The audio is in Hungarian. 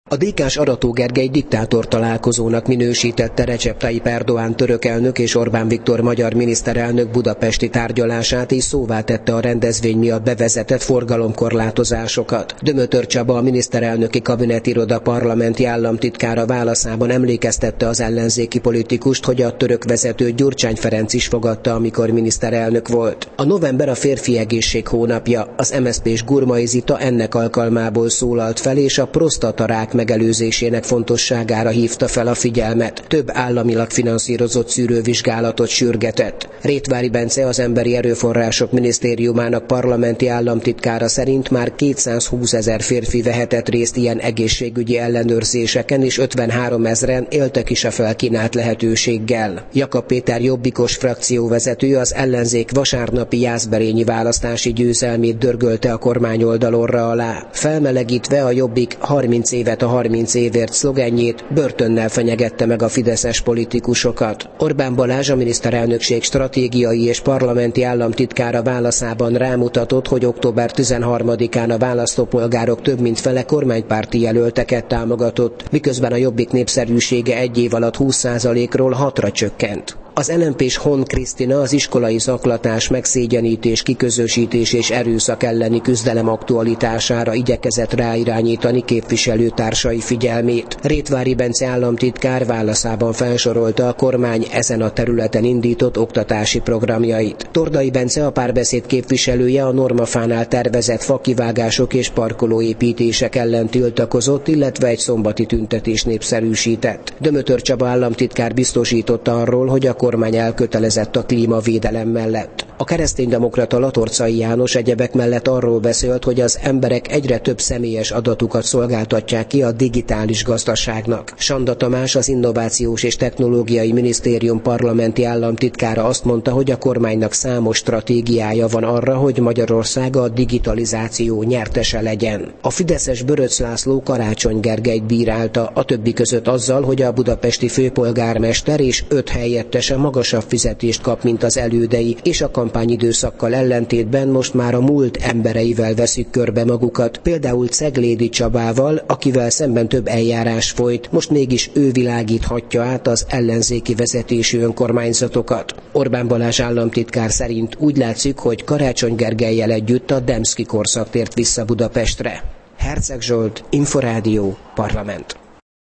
A DK-s Arató Gergely diktátor találkozónak minősítette Recep Tayyip Erdoğan török elnök és Orbán Viktor magyar miniszterelnök budapesti tárgyalását, és szóvá tette a rendezvény miatt bevezetett forgalomkorlátozásokat. Dömötör Csaba, a miniszterelnöki kabinetiroda parlamenti államtitkára válaszában emlékeztette az ellenzéki politikust, hogy a török vezetőt Gyurcsány Ferenc is fogadta, amikor miniszterelnök volt. A november a férfi egészség hónapja, az MSZP-s Gurmai Zita ennek alkalmából szólalt fel, és a prostatarák megelőzésének fontosságára hívta fel a figyelmet. Több államilag finanszírozott szűrővizsgálatot sürgetett. Rétvári Bence, az Emberi Erőforrások Minisztériumának parlamenti államtitkára szerint már 220 000 férfi vehetett részt ilyen egészségügyi ellenőrzéseken, és 53 000-en éltek is a felkínált lehetőséggel. Jakab Péter jobbikos frakcióvezető az ellenzék vasárnapi jászberényi választási győzelmét dörgölte a kormányoldal orra alá. Felmelegítve a Jobbik 30 évet a 30 évért szlogenjét, börtönnel fenyegette meg a fideszes politikusokat. Orbán Balázs, a miniszterelnökség stratégiai és parlamenti államtitkára válaszában rámutatott, hogy október 13-án a választópolgárok több mint fele kormánypárti jelölteket támogatott, miközben a Jobbik népszerűsége egy év alatt 20%-ról 6-ra csökkent. Az LMP-s Hon Krisztina az iskolai zaklatás, megszégyenítés, kiközösítés és erőszak elleni küzdelem aktualitására igyekezett ráirányítani képviselőtársai figyelmét. Rétvári Bence államtitkár válaszában felsorolta a kormány ezen a területen indított oktatási programjait. Tordai Bence, a Párbeszéd képviselője, a Normafánál tervezett fakivágások és parkolóépítések ellen tiltakozott, illetve egy szombati tüntetést népszerűsített. Dömötör Csaba államtitkár biztosította arról, hogy a kormány elkötelezett a klímavédelem mellett. A kereszténydemokrata Latorcai János egyebek mellett arról beszélt, hogy az emberek egyre több személyes adatukat szolgáltatják ki a digitális gazdaságnak. Sanda Tamás, az Innovációs és Technológiai Minisztérium parlamenti államtitkára azt mondta, hogy a kormánynak számos stratégiája van arra, hogy Magyarország a digitalizáció nyertese legyen. A fideszes Böröcz László Karácsony Gergelyt bírálta, a többi között azzal, hogy a budapesti főpolgármester és 5 helyettese magasabb fizetést kap, mint az elődei, és a kampányidőszakkal ellentétben most már a múlt embereivel veszik körbe magukat, például Ceglédi Csabával, akivel szemben több eljárás folyt, most mégis ő világíthatja át az ellenzéki vezetésű önkormányzatokat. Orbán Balázs államtitkár szerint úgy látszik, hogy Karácsony Gergellyel együtt a Demszky korszak tért vissza Budapestre. Herceg Zsolt, Inforádió, Parlament.